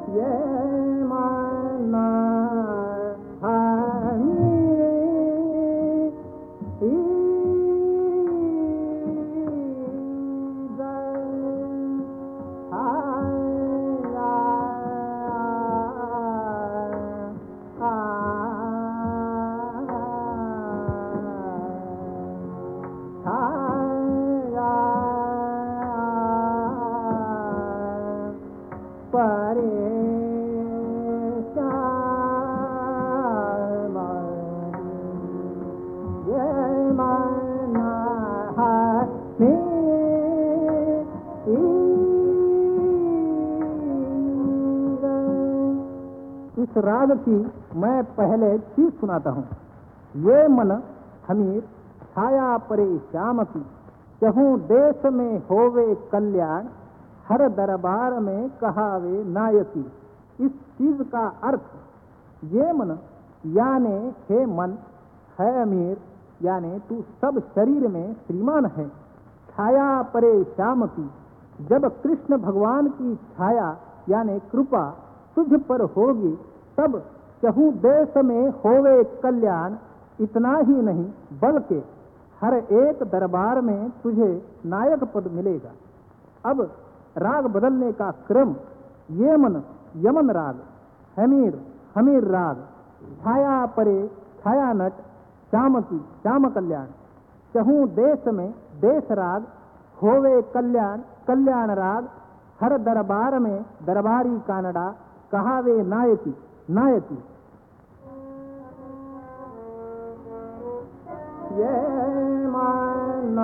ये माना इस राग की मैं पहले चीज सुनाता हूँ। ये मन हमीर छाया परे श्याम की, चहूँ देश में होवे कल्याण, हर दरबार में कहावे नायकी। इस चीज का अर्थ, ये मन यानी हे मन है अमीर, यानी तू सब शरीर में श्रीमान है। छाया परे श्याम की, जब कृष्ण भगवान की छाया यानी कृपा तुझ पर होगी, तब चहु देश में होवे कल्याण। इतना ही नहीं बल्कि हर एक दरबार में तुझे नायक पद मिलेगा। अब राग बदलने का क्रम, ये मन यमन राग, हमीर हमीर राग, छाया परे छाया नट, श्याम की श्याम कल्याण, चहु देश में देश राग, होवे कल्याण कल्याण राग, हर दरबार में दरबारी कानड़ा, कहावे नायकी नायकी। ये माना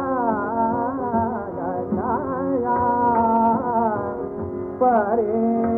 परे